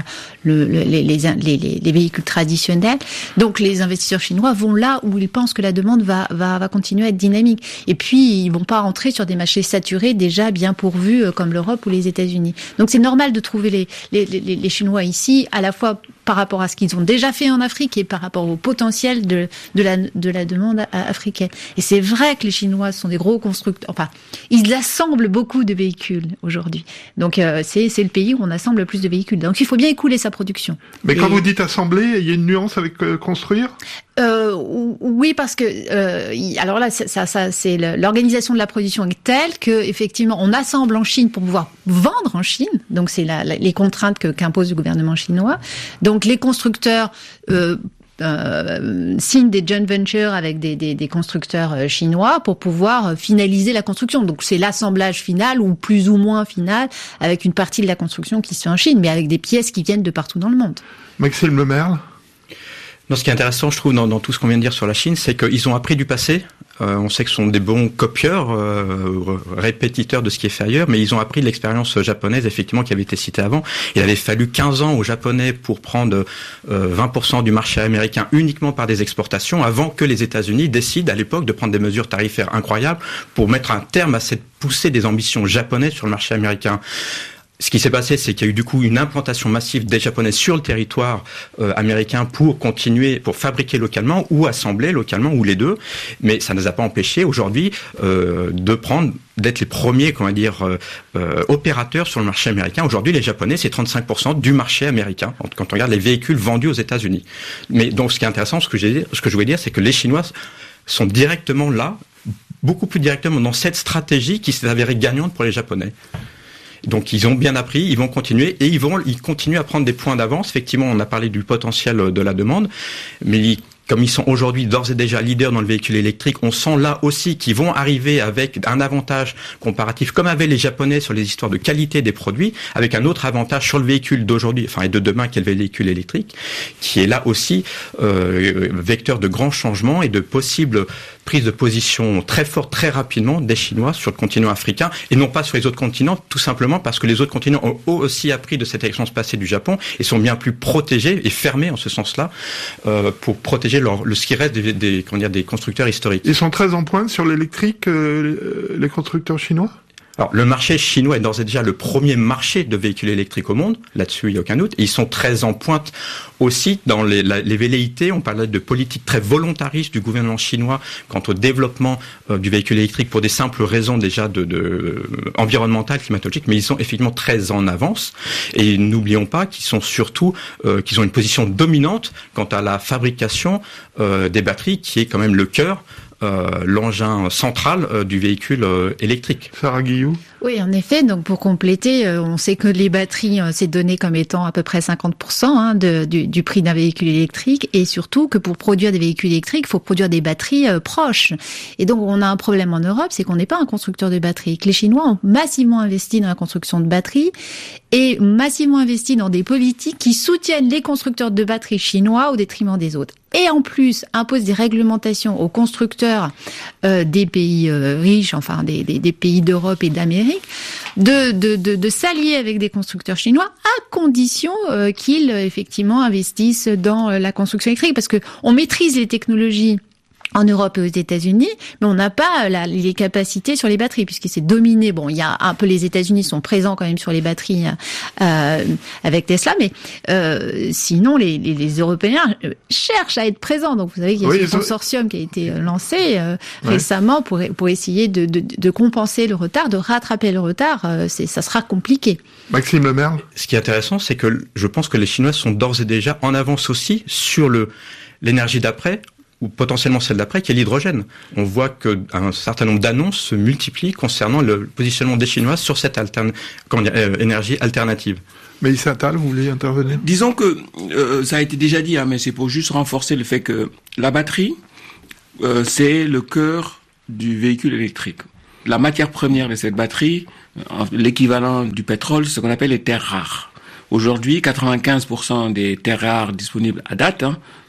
les véhicules traditionnels. Donc, les investisseurs chinois vont là où ils pensent que la demande va continuer à être dynamique. Et puis, ils vont pas rentrer sur des marchés saturés déjà bien pourvus comme l'Europe ou les États-Unis. Donc c'est normal de trouver les Chinois ici, à la fois par rapport à ce qu'ils ont déjà fait en Afrique et par rapport au potentiel de la demande africaine. Et c'est vrai que les Chinois sont des gros constructeurs. Enfin, ils assemblent beaucoup de véhicules aujourd'hui. Donc c'est le pays où on assemble le plus de véhicules. Donc il faut bien écouler sa production. Mais quand vous dites assembler, il y a une nuance avec construire? Oui, parce que alors là, ça c'est l'organisation de la production est telle que effectivement, on assemble en Chine pour pouvoir vendre en Chine. Donc c'est les contraintes qu'impose le gouvernement chinois. Donc les constructeurs signe des joint ventures avec des constructeurs chinois pour pouvoir finaliser la construction. Donc c'est l'assemblage final ou plus ou moins final avec une partie de la construction qui se fait en Chine, mais avec des pièces qui viennent de partout dans le monde. Maxime Lemerle. Non, ce qui est intéressant, je trouve, dans tout ce qu'on vient de dire sur la Chine, c'est qu'ils ont appris du passé. On sait que ce sont des bons copieurs, répétiteurs de ce qui est fait ailleurs, mais ils ont appris de l'expérience japonaise, effectivement, qui avait été citée avant. Il avait fallu 15 ans aux Japonais pour prendre 20% du marché américain uniquement par des exportations, avant que les États-Unis décident, à l'époque, de prendre des mesures tarifaires incroyables pour mettre un terme à cette poussée des ambitions japonaises sur le marché américain. Ce qui s'est passé, c'est qu'il y a eu du coup une implantation massive des Japonais sur le territoire américain pour continuer, pour fabriquer localement ou assembler localement ou les deux. Mais ça ne les a pas empêchés aujourd'hui d'être les premiers, opérateurs sur le marché américain. Aujourd'hui, les Japonais, c'est 35% du marché américain quand on regarde les véhicules vendus aux États-Unis. Mais donc, ce qui est intéressant, ce que je voulais dire, c'est que les Chinois sont directement là, beaucoup plus directement dans cette stratégie qui s'est avérée gagnante pour les Japonais. Donc ils ont bien appris, ils vont continuer et ils continuent à prendre des points d'avance. Effectivement, on a parlé du potentiel de la demande, mais comme ils sont aujourd'hui d'ores et déjà leaders dans le véhicule électrique, on sent là aussi qu'ils vont arriver avec un avantage comparatif, comme avaient les Japonais sur les histoires de qualité des produits, avec un autre avantage sur le véhicule d'aujourd'hui, et de demain, qui est le véhicule électrique, qui est là aussi vecteur de grands changements et de possibles prises de position très fortes, très rapidement des Chinois sur le continent africain, et non pas sur les autres continents, tout simplement parce que les autres continents ont aussi appris de cette expérience passée du Japon et sont bien plus protégés et fermés en ce sens-là pour protéger ce qui reste des constructeurs historiques. Ils sont très en pointe sur l'électrique, les constructeurs chinois ? Alors, le marché chinois est d'ores et déjà le premier marché de véhicules électriques au monde. Là-dessus, il n'y a aucun doute. Et ils sont très en pointe aussi dans les velléités. On parlait de politique très volontariste du gouvernement chinois quant au développement du véhicule électrique pour des simples raisons déjà environnementales, climatologiques. Mais ils sont effectivement très en avance. Et n'oublions pas qu'ils sont surtout, qu'ils ont une position dominante quant à la fabrication des batteries, qui est quand même le cœur, l'engin central du véhicule électrique. Sarah Guillou. Oui, en effet. Donc, pour compléter, on sait que les batteries, c'est donné comme étant à peu près 50% du prix d'un véhicule électrique, et surtout que pour produire des véhicules électriques, il faut produire des batteries proches. Et donc, on a un problème en Europe, c'est qu'on n'est pas un constructeur de batteries. Que les Chinois ont massivement investi dans la construction de batteries et massivement investi dans des politiques qui soutiennent les constructeurs de batteries chinois au détriment des autres. Et en plus, imposent des réglementations aux constructeurs des pays riches, enfin des pays d'Europe et d'Amérique, de s'allier avec des constructeurs chinois à condition qu'ils effectivement investissent dans la construction électrique, parce que on maîtrise les technologies en Europe et aux États-Unis, mais on n'a pas les capacités sur les batteries, puisque c'est dominé. Bon, il y a un peu, les États-Unis sont présents quand même sur les batteries avec Tesla, mais sinon les Européens cherchent à être présents. Donc vous savez qu'il y a ce consortium qui a été lancé récemment pour essayer de compenser le retard, de rattraper le retard. Ça sera compliqué. Maxime Lemerle. Ce qui est intéressant, c'est que je pense que les Chinois sont d'ores et déjà en avance aussi sur l'énergie d'après, ou potentiellement celle d'après, qui est l'hydrogène. On voit qu'un certain nombre d'annonces se multiplient concernant le positionnement des Chinois sur cette énergie alternative. Mais Issa Attal, vous voulez intervenir ? Disons que ça a été déjà dit, mais c'est pour juste renforcer le fait que la batterie, c'est le cœur du véhicule électrique. La matière première de cette batterie, l'équivalent du pétrole, c'est ce qu'on appelle les terres rares. Aujourd'hui, 95% des terres rares disponibles à date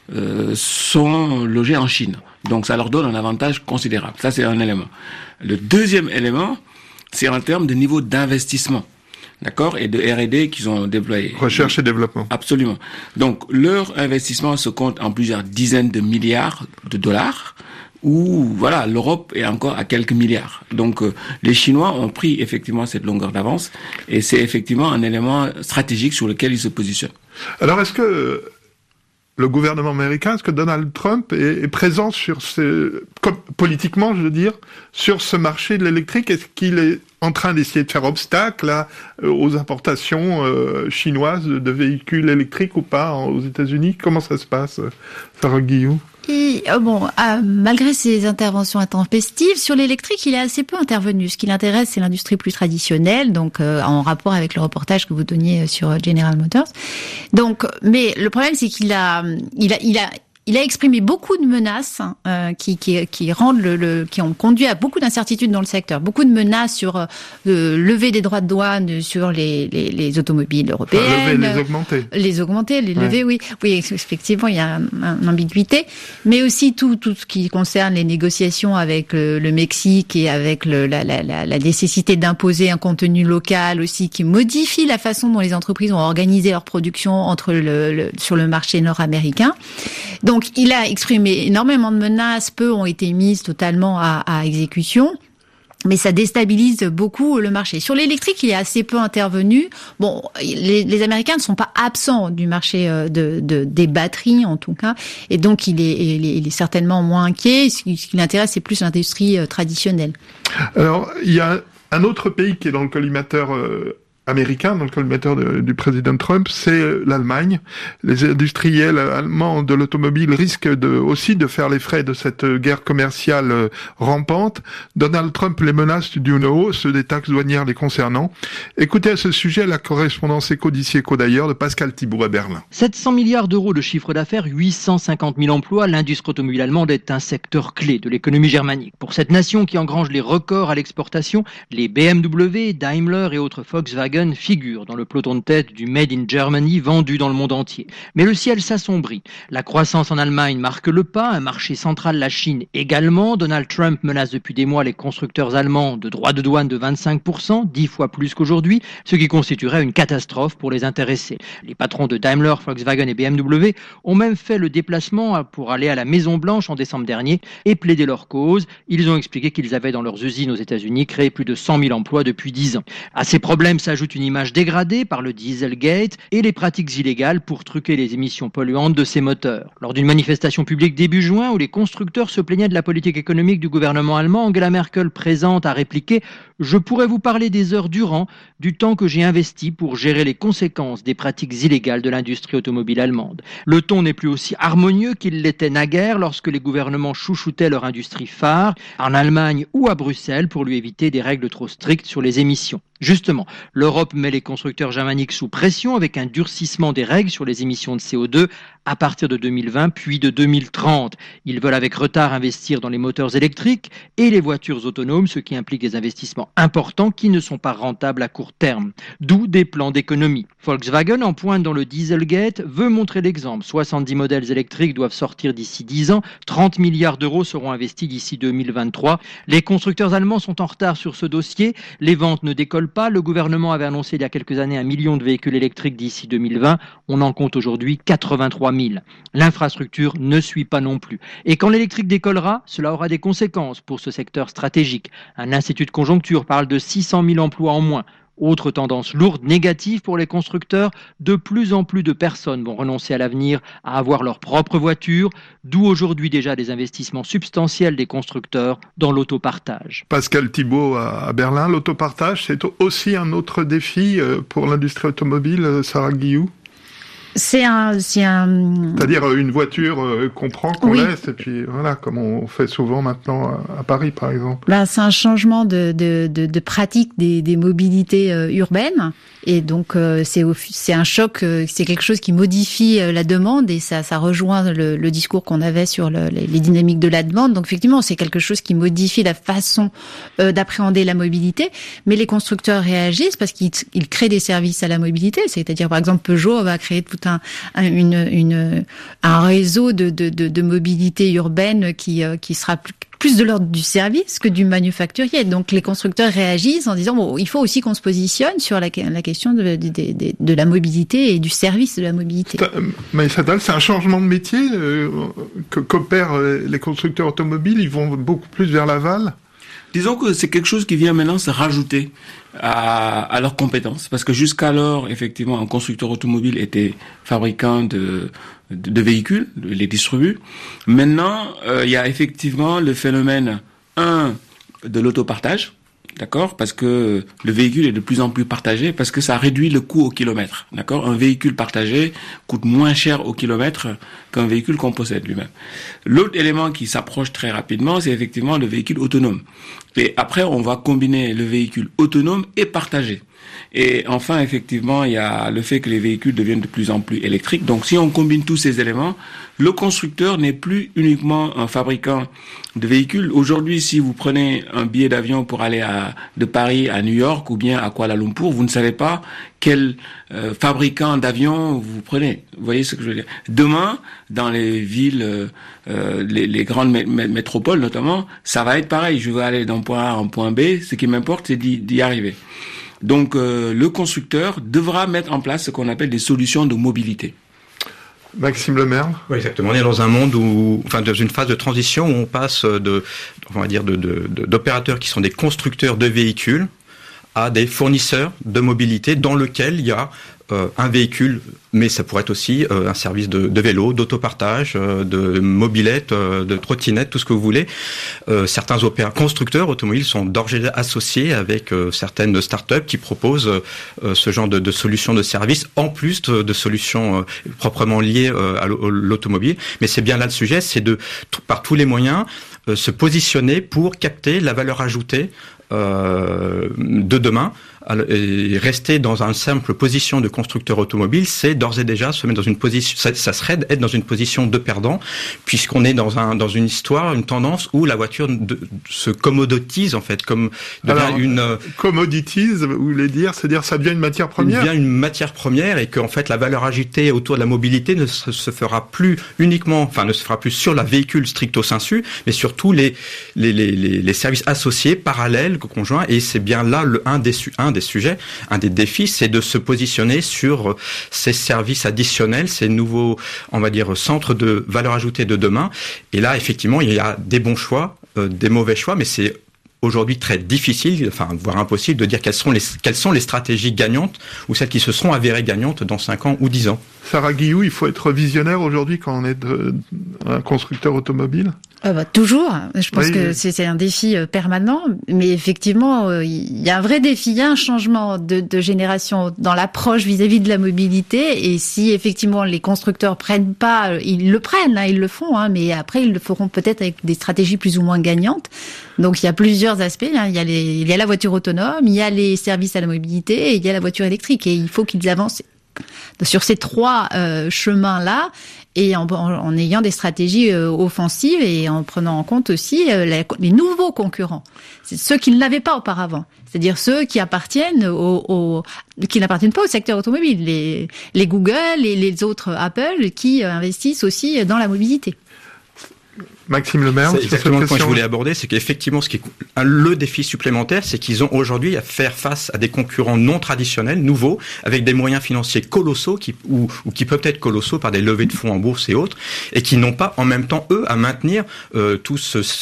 sont logées en Chine. Donc ça leur donne un avantage considérable. Ça, c'est un élément. Le deuxième élément, c'est en termes de niveau d'investissement. D'accord ? Et de R&D qu'ils ont déployé. Recherche et développement. Absolument. Donc leur investissement se compte en plusieurs dizaines de milliards de dollars, où voilà, l'Europe est encore à quelques milliards. Donc les Chinois ont pris effectivement cette longueur d'avance, et c'est effectivement un élément stratégique sur lequel ils se positionnent. Alors est-ce que le gouvernement américain, est-ce que Donald Trump est présent politiquement, je veux dire, sur ce marché de l'électrique? Est-ce qu'il est en train d'essayer de faire obstacle aux importations chinoises de véhicules électriques ou pas aux États-Unis? Comment ça se passe, Sarah Guillou? Malgré ses interventions intempestives, sur l'électrique, il est assez peu intervenu. Ce qui l'intéresse, c'est l'industrie plus traditionnelle, donc en rapport avec le reportage que vous donniez sur General Motors. Donc, mais le problème, c'est qu'il a il a exprimé beaucoup de menaces qui ont conduit à beaucoup d'incertitudes dans le secteur. Beaucoup de menaces sur lever des droits de douane sur les automobiles européennes. Les augmenter, les lever, oui. Oui, effectivement, il y a une ambiguïté. Mais aussi tout ce qui concerne les négociations avec le Mexique et avec la nécessité d'imposer un contenu local aussi qui modifie la façon dont les entreprises ont organisé leur production sur le marché nord-américain. Donc, il a exprimé énormément de menaces, peu ont été mises totalement à exécution. Mais ça déstabilise beaucoup le marché. Sur l'électrique, il est assez peu intervenu. Bon, les Américains ne sont pas absents du marché des batteries, en tout cas. Et donc, il est certainement moins inquiet. Ce qui l'intéresse, c'est plus l'industrie traditionnelle. Alors, il y a un autre pays qui est dans le collimateur américain, dans le collimateur du président Trump, c'est l'Allemagne. Les industriels allemands de l'automobile risquent aussi de faire les frais de cette guerre commerciale rampante. Donald Trump les menace d'une hausse des taxes douanières les concernant. Écoutez à ce sujet la correspondance Éco d'ici Éco d'ailleurs de Pascal Thibault à Berlin. 700 milliards d'euros de chiffre d'affaires, 850 000 emplois, l'industrie automobile allemande est un secteur clé de l'économie germanique. Pour cette nation qui engrange les records à l'exportation, les BMW, Daimler et autres Volkswagen figure dans le peloton de tête du Made in Germany vendu dans le monde entier. Mais le ciel s'assombrit. La croissance en Allemagne marque le pas, un marché central, la Chine également. Donald Trump menace depuis des mois les constructeurs allemands de droits de douane de 25%, 10 fois plus qu'aujourd'hui, ce qui constituerait une catastrophe pour les intéressés. Les patrons de Daimler, Volkswagen et BMW ont même fait le déplacement pour aller à la Maison-Blanche en décembre dernier et plaider leur cause. Ils ont expliqué qu'ils avaient dans leurs usines aux États-Unis créé plus de 100 000 emplois depuis 10 ans. À ces problèmes s'ajoute une image dégradée par le Dieselgate et les pratiques illégales pour truquer les émissions polluantes de ces moteurs. Lors d'une manifestation publique début juin où les constructeurs se plaignaient de la politique économique du gouvernement allemand, Angela Merkel présente a répliqué « Je pourrais vous parler des heures durant du temps que j'ai investi pour gérer les conséquences des pratiques illégales de l'industrie automobile allemande. Le ton n'est plus aussi harmonieux qu'il l'était naguère lorsque les gouvernements chouchoutaient leur industrie phare, en Allemagne ou à Bruxelles, pour lui éviter des règles trop strictes sur les émissions. Justement, l'Europe met les constructeurs germaniques sous pression avec un durcissement des règles sur les émissions de CO2 à partir de 2020 puis de 2030. Ils veulent avec retard investir dans les moteurs électriques et les voitures autonomes, ce qui implique des investissements importants qui ne sont pas rentables à court terme. D'où des plans d'économie. Volkswagen, en pointe dans le Dieselgate, veut montrer l'exemple. 70 modèles électriques doivent sortir d'ici 10 ans. 30 milliards d'euros seront investis d'ici 2023. Les constructeurs allemands sont en retard sur ce dossier. Les ventes ne décollent pas. Le gouvernement avait annoncé il y a quelques années 1 million de véhicules électriques d'ici 2020. On en compte aujourd'hui 83 000. L'infrastructure ne suit pas non plus. Et quand l'électrique décollera, cela aura des conséquences pour ce secteur stratégique. Un institut de conjoncture parle de 600 000 emplois en moins. Autre tendance lourde, négative pour les constructeurs, de plus en plus de personnes vont renoncer à l'avenir à avoir leur propre voiture, d'où aujourd'hui déjà des investissements substantiels des constructeurs dans l'autopartage. Pascal Thibault à Berlin, l'autopartage, c'est aussi un autre défi pour l'industrie automobile, Sarah Guillou ? C'est-à-dire une voiture qu'on prend, qu'on laisse, et puis voilà, comme on fait souvent maintenant à Paris, par exemple. C'est un changement de pratique des mobilités urbaines, et donc c'est un choc, c'est quelque chose qui modifie la demande, et ça rejoint le discours qu'on avait sur les dynamiques de la demande. Donc effectivement, c'est quelque chose qui modifie la façon d'appréhender la mobilité, mais les constructeurs réagissent parce qu'ils créent des services à la mobilité, c'est-à-dire par exemple Peugeot va créer tout un réseau de mobilité urbaine qui sera plus de l'ordre du service que du manufacturier. Donc les constructeurs réagissent en disant bon, il faut aussi qu'on se positionne sur la question de la mobilité et du service de la mobilité. Maïssa Dalle, c'est un changement de métier qu'opèrent les constructeurs automobiles. Ils vont beaucoup plus vers l'aval. Disons que c'est quelque chose qui vient maintenant se rajouter à leurs compétences. Parce que jusqu'alors, effectivement, un constructeur automobile était fabricant de véhicules, les distribue. Maintenant, il y a effectivement le phénomène, de l'autopartage. D'accord, parce que le véhicule est de plus en plus partagé, parce que ça réduit le coût au kilomètre. D'accord, un véhicule partagé coûte moins cher au kilomètre qu'un véhicule qu'on possède lui-même. L'autre élément qui s'approche très rapidement, c'est effectivement le véhicule autonome. Et après, on va combiner le véhicule autonome et partagé. Et enfin, effectivement, il y a le fait que les véhicules deviennent de plus en plus électriques. Donc, si on combine tous ces éléments, le constructeur n'est plus uniquement un fabricant de véhicules. Aujourd'hui, si vous prenez un billet d'avion pour aller de Paris à New York ou bien à Kuala Lumpur, vous ne savez pas quel fabricant d'avion vous prenez. Vous voyez ce que je veux dire? Demain, dans les villes, les grandes métropoles notamment, ça va être pareil. Je veux aller d'un point A à un point B. Ce qui m'importe, c'est d'y arriver. Donc, le constructeur devra mettre en place ce qu'on appelle des solutions de mobilité. Maxime Lemerle. Oui, exactement. On est dans un monde dans une phase de transition où on passe d'opérateurs qui sont des constructeurs de véhicules à des fournisseurs de mobilité dans lequel il y a un véhicule, mais ça pourrait être aussi un service de vélo, d'autopartage, de mobilette, de trottinette, tout ce que vous voulez. Certains constructeurs automobiles sont d'ores et déjà associés avec certaines startups qui proposent ce genre de solutions de services, en plus de solutions proprement liées à l'automobile. Mais c'est bien là le sujet, c'est par tous les moyens se positionner pour capter la valeur ajoutée de demain. Et rester dans une simple position de constructeur automobile, c'est d'ores et déjà se mettre dans une position, ça serait être dans une position de perdant, puisqu'on est dans une histoire, une tendance où la voiture se commoditise en fait, comme devient commoditise, vous voulez dire, c'est-à-dire ça devient une matière première. Ça devient une matière première et qu'en fait la valeur ajoutée autour de la mobilité ne se fera plus sur la véhicule stricto sensu, mais surtout les services associés, parallèles, conjoints, et c'est bien là un des défis, c'est de se positionner sur ces services additionnels, ces nouveaux, on va dire, centres de valeur ajoutée de demain. Et là, effectivement, il y a des bons choix, des mauvais choix, mais c'est aujourd'hui très difficile, voire impossible, de dire quelles sont les stratégies gagnantes ou celles qui se seront avérées gagnantes dans 5 ans ou 10 ans. Sarah Guillou, il faut être visionnaire aujourd'hui quand on est un constructeur automobile? Toujours. Je pense que c'est un défi permanent, mais effectivement, il y a un vrai défi, il y a un changement de génération dans l'approche vis-à-vis de la mobilité. Et si effectivement les constructeurs prennent pas, ils le prennent, ils le font, mais après ils le feront peut-être avec des stratégies plus ou moins gagnantes. Donc il y a plusieurs aspects. Il y a la voiture autonome, il y a les services à la mobilité, et il y a la voiture électrique. Et il faut qu'ils avancent sur ces 3 chemins-là, et en ayant des stratégies offensives et en prenant en compte aussi les nouveaux concurrents. C'est ceux qui ne l'avaient pas auparavant. C'est-à-dire ceux qui appartiennent qui n'appartiennent pas au secteur automobile. Les Google et les autres Apple qui investissent aussi dans la mobilité. Maxime Lemerle, c'est exactement le point que je voulais aborder, c'est qu'effectivement, le défi supplémentaire, c'est qu'ils ont aujourd'hui à faire face à des concurrents non traditionnels, nouveaux, avec des moyens financiers colossaux, ou qui peuvent être colossaux par des levées de fonds en bourse et autres, et qui n'ont pas en même temps, eux, à maintenir toutes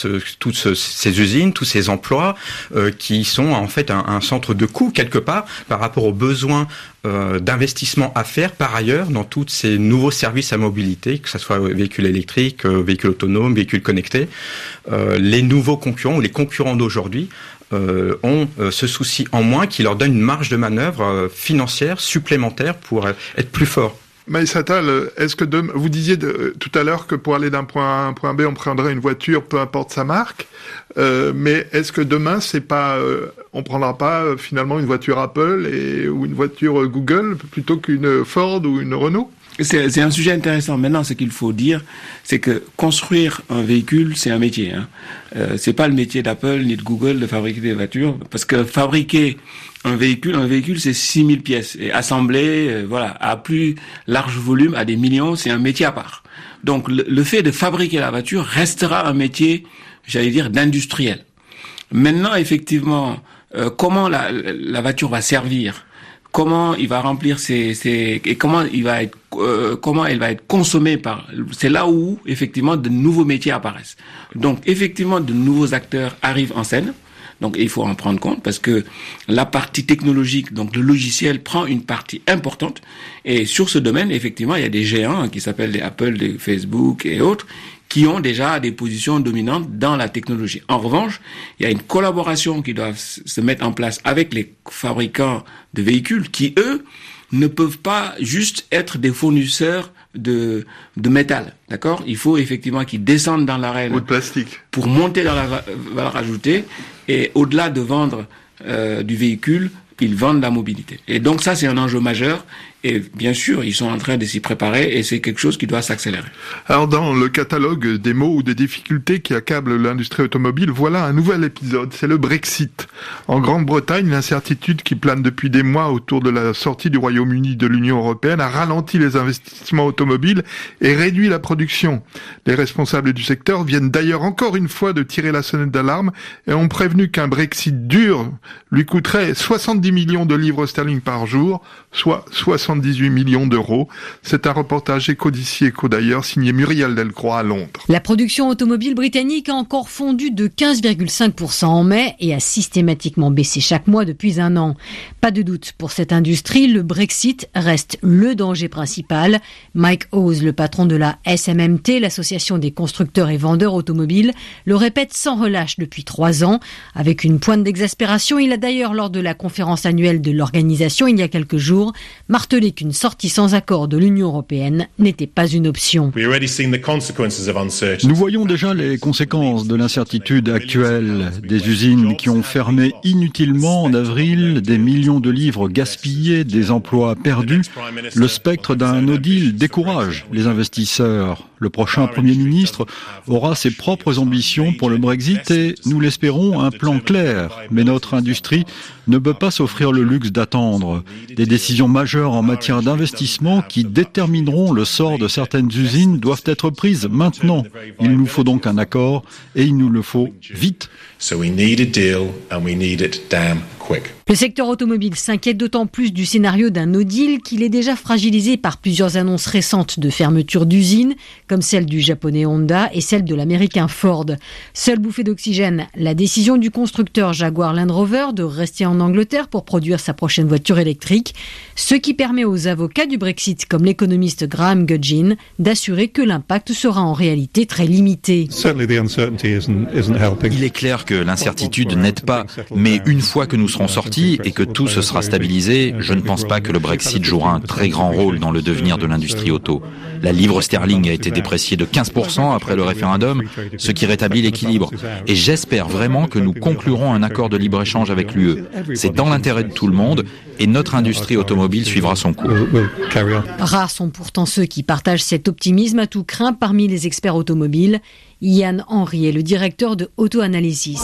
ces usines, tous ces emplois, qui sont en fait un centre de coût quelque part par rapport aux besoins d'investissement à faire par ailleurs dans tous ces nouveaux services à mobilité, que ce soit véhicules électriques, véhicules autonomes, véhicules connectés. Les nouveaux concurrents ou les concurrents d'aujourd'hui ont ce souci en moins qui leur donne une marge de manœuvre financière supplémentaire pour être plus forts. Maïs Attal, est-ce que vous disiez tout à l'heure que pour aller d'un point A à un point B, on prendrait une voiture, peu importe sa marque, mais est-ce que demain, on prendra pas finalement une voiture Apple ou une voiture Google plutôt qu'une Ford ou une Renault? C'est un sujet intéressant. Maintenant, ce qu'il faut dire, c'est que construire un véhicule, c'est un métier. C'est pas le métier d'Apple ni de Google de fabriquer des voitures, parce que fabriquer un véhicule, c'est 6000 pièces. Et assembler, à plus large volume, à des millions, c'est un métier à part. Donc, le fait de fabriquer la voiture restera un métier, j'allais dire, d'industriel. Maintenant, effectivement, comment la voiture va servir, comment il va remplir et comment elle va être consommée c'est là où, effectivement, de nouveaux métiers apparaissent. Donc, effectivement, de nouveaux acteurs arrivent en scène. Donc, il faut en prendre compte parce que la partie technologique, donc le logiciel, prend une partie importante. Et sur ce domaine, effectivement, il y a des géants qui s'appellent des Apple, des Facebook et autres, qui ont déjà des positions dominantes dans la technologie. En revanche, il y a une collaboration qui doit se mettre en place avec les fabricants de véhicules qui, eux, ne peuvent pas juste être des fournisseurs de métal, d'accord? Il faut effectivement qu'ils descendent dans l'arène ou de plastique pour monter dans la valeur ajoutée et au-delà de vendre du véhicule, ils vendent la mobilité. Et donc ça, c'est un enjeu majeur. Et bien sûr, ils sont en train de s'y préparer et c'est quelque chose qui doit s'accélérer. Alors dans le catalogue des maux ou des difficultés qui accablent l'industrie automobile, voilà un nouvel épisode, c'est le Brexit. En Grande-Bretagne, l'incertitude qui plane depuis des mois autour de la sortie du Royaume-Uni de l'Union européenne a ralenti les investissements automobiles et réduit la production. Les responsables du secteur viennent d'ailleurs encore une fois de tirer la sonnette d'alarme et ont prévenu qu'un Brexit dur lui coûterait 70 millions de livres sterling par jour, soit 78 millions d'euros. C'est un reportage Éco d'ici, Éco d'ailleurs, signé Muriel Delcroix à Londres. La production automobile britannique a encore fondu de 15,5% en mai et a systématiquement baissé chaque mois depuis un an. Pas de doute pour cette industrie, le Brexit reste le danger principal. Mike Hawes, le patron de la SMMT, l'association des constructeurs et vendeurs automobiles, le répète sans relâche depuis 3 ans. Avec une pointe d'exaspération, il a d'ailleurs, lors de la conférence annuelle de l'organisation il y a quelques jours, martelé qu'une sortie sans accord de l'Union européenne n'était pas une option. Nous voyons déjà les conséquences de l'incertitude actuelle. Des usines qui ont fermé inutilement en avril, des millions de livres gaspillés, des emplois perdus. Le spectre d'un no deal décourage les investisseurs. Le prochain Premier ministre aura ses propres ambitions pour le Brexit et, nous l'espérons, un plan clair. Mais notre industrie ne peut pas s'offrir le luxe d'attendre. Des décisions majeures en matière d'investissement qui détermineront le sort de certaines usines doivent être prises maintenant. Il nous faut donc un accord et il nous le faut vite. Le secteur automobile s'inquiète d'autant plus du scénario d'un no deal qu'il est déjà fragilisé par plusieurs annonces récentes de fermeture d'usines, comme celle du japonais Honda et celle de l'américain Ford. Seule bouffée d'oxygène, la décision du constructeur Jaguar Land Rover de rester en Angleterre pour produire sa prochaine voiture électrique, ce qui permet aux avocats du Brexit, comme l'économiste Graham Gudgin, d'assurer que l'impact sera en réalité très limité. Il est clair que l'incertitude n'aide pas, mais une fois que nous serons sortis et que tout se sera stabilisé, je ne pense pas que le Brexit jouera un très grand rôle dans le devenir de l'industrie auto. La livre sterling a été dépréciée de 15% après le référendum, ce qui rétablit l'équilibre. Et j'espère vraiment que nous conclurons un accord de libre-échange avec l'UE. C'est dans l'intérêt de tout le monde et notre industrie automobile suivra son cours. Rares sont pourtant ceux qui partagent cet optimisme à tout craint parmi les experts automobiles. Ian Henry est le directeur de Auto Analysis.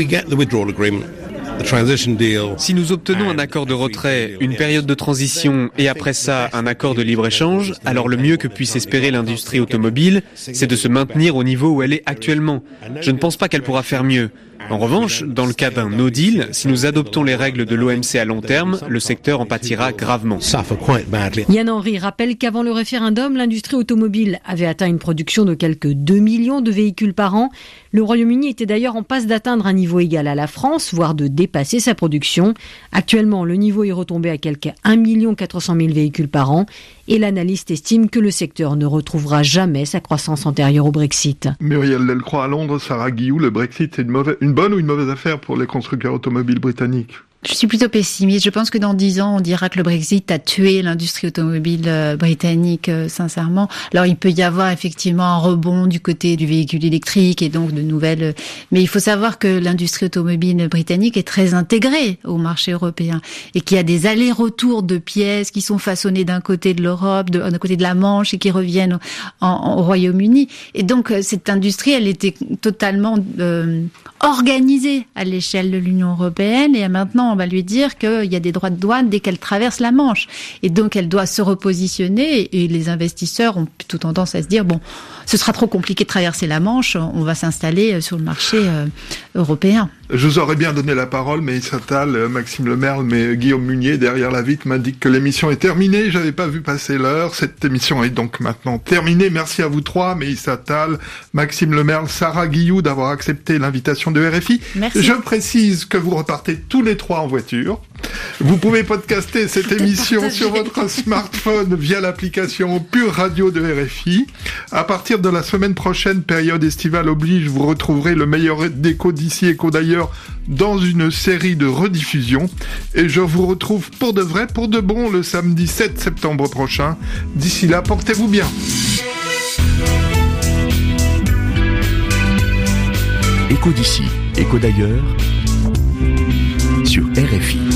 Si nous obtenons un accord de retrait, une période de transition et après ça un accord de libre-échange, alors le mieux que puisse espérer l'industrie automobile, c'est de se maintenir au niveau où elle est actuellement. Je ne pense pas qu'elle pourra faire mieux. En revanche, dans le cas d'un no deal, si nous adoptons les règles de l'OMC à long terme, le secteur en pâtira gravement. Ian Henry rappelle qu'avant le référendum, l'industrie automobile avait atteint une production de quelques 2 millions de véhicules par an. Le Royaume-Uni était d'ailleurs en passe d'atteindre un niveau égal à la France, voire de dépasser sa production. Actuellement, le niveau est retombé à quelques 1 400 000 véhicules par an et l'analyste estime que le secteur ne retrouvera jamais sa croissance antérieure au Brexit. Muriel Delcroix à Londres, Sarah Guillou, le Brexit, c'est une bonne ou une mauvaise affaire pour les constructeurs automobiles britanniques ? Je suis plutôt pessimiste. Je pense que dans 10 ans, on dira que le Brexit a tué l'industrie automobile britannique, sincèrement. Alors, il peut y avoir effectivement un rebond du côté du véhicule électrique et donc de nouvelles... Mais il faut savoir que l'industrie automobile britannique est très intégrée au marché européen et qu'il y a des allers-retours de pièces qui sont façonnées d'un côté de l'Europe, d'un côté de la Manche et qui reviennent au Royaume-Uni. Et donc, cette industrie, elle était totalement organisée à l'échelle de l'Union européenne et maintenant, on va lui dire qu'il y a des droits de douane dès qu'elle traverse la Manche. Et donc, elle doit se repositionner et les investisseurs ont plutôt tendance à se dire, bon, ce sera trop compliqué de traverser la Manche, on va s'installer sur le marché européen. Je vous aurais bien donné la parole, mais Issa Attal, Maxime Lemerle, mais Guillaume Munier, derrière la vitre, m'indique que l'émission est terminée. J'avais pas vu passer l'heure. Cette émission est donc maintenant terminée. Merci à vous trois, mais Issa Attal, Maxime Lemerle, Sarah Guillou, d'avoir accepté l'invitation de RFI. Merci. Je précise que vous repartez tous les trois en voiture. Vous pouvez podcaster cette émission sur votre smartphone via l'application Pure Radio de RFI. À partir de la semaine prochaine, période estivale oblige, vous retrouverez le meilleur d'Éco d'ici, Éco d'ailleurs, dans une série de rediffusions. Et je vous retrouve pour de vrai, pour de bon, le samedi 7 septembre prochain. D'ici là, portez-vous bien. Éco d'ici, Éco d'ailleurs, sur RFI.